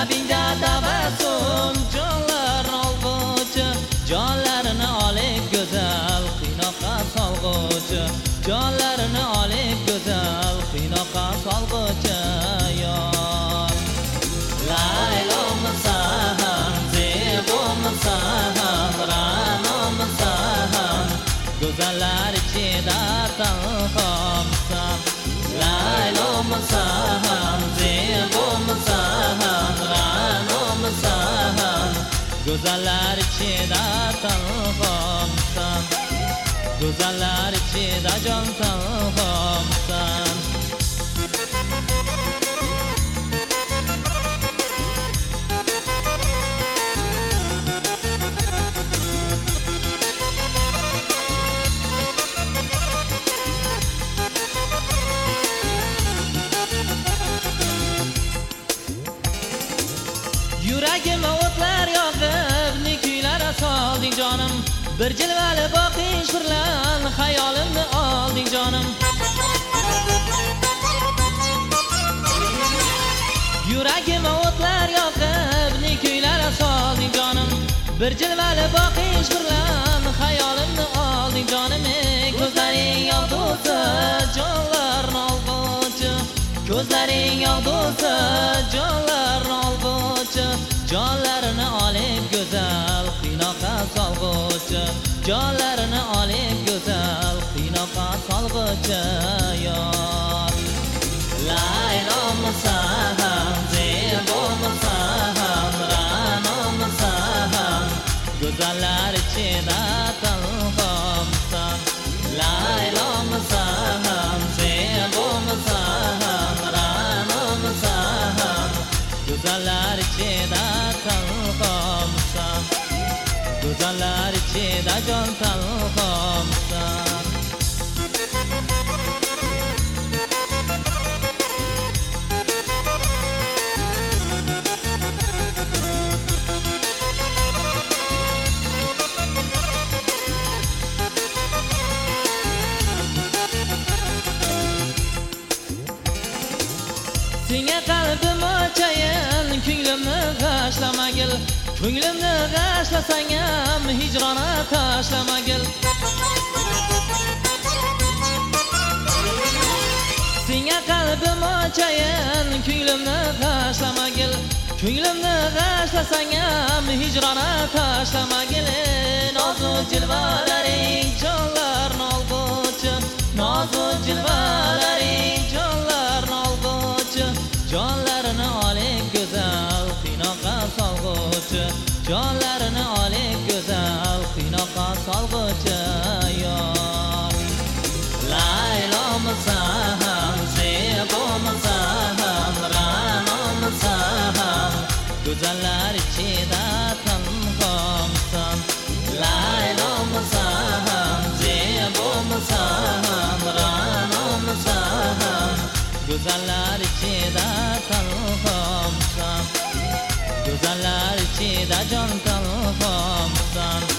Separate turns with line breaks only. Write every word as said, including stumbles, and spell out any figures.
labingda tabassum jonlarni olg'uchi, jonlarini olib go'zal qiynoqqa solg'uchi, jonlarini olib go'zal qiynoqqa solg'uchi yor. Laylomisan, zebomisan, ra'nomisan, go'zallar ichida tanhomisan. Laylomisan, zebomisan, ra'nomisan, go'zallar ichida tanhomisan. Go'zallar ichida jon tanhomisan. Yuragimga o'tlar yoqib, ne kuylar solding jonim. Bir jilvali boqish bilan xayolimni olding jonim. Yuragimga o'tlar yoqib, ne kuylar solding jonim. Bir jilvali boqish bilan xayolimni olding jonim. Ko'zlaring yog'dusi jonlarni olg'uchi, ko'zlaring yog'dusi jonlarni olg'uchi, jonlarini olib go'zal qiynoqqa solg'uchi, jonlarini olib go'zal qiynoqqa solg'uchi yor. Laylomisan, zebomisan, ra'nomisan, go'zallar ichida tanhomisan. Laylomisan, zebomisan, ra'nomisan, go'zallar ichida tanhomisan. Go'zallar ichida jon tanhomisan. Senga qalbim ochayin, ko'nglimni g'ashlamagil, ko'nglimni g'ashlasang ham hijrona tashlamagil. Senga qalbim ochayin, ko'nglimni g'ashlamagil, ko'nglimni g'ashlasang ham hijrona tashlamagil. Nozu jilvalaring jonlarni olg'uchi, nozu jilvalaring jonlarni olg'uchi, jonlarini olib go'zal qiynoqqa solg'uchi, jonlarini olib go'zal qiynoqqa solg'uchi yor. Laylomisan, zebomisan, ra'nomisan, go'zallar ichida tanhomisan. Laylomisan, zebomisan, ra'nomisan, go'zallar ichida tanhomisan. Go'zallar ichida jon tanhomisan.